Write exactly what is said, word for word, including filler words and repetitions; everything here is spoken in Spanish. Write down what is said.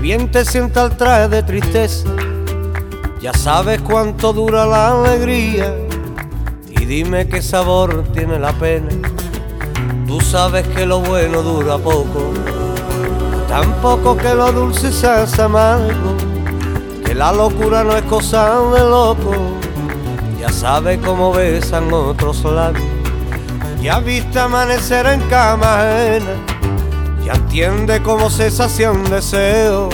bien te sienta el traje de tristeza, ya sabes cuánto dura la alegría. Y dime qué sabor tiene la pena, tú sabes que lo bueno dura poco, tampoco que lo dulce se hace amargo, que la locura no es cosa de loco. Ya sabes cómo besan otros labios, ya viste amanecer en cama ajena, ya entiende cómo se sacia un deseo.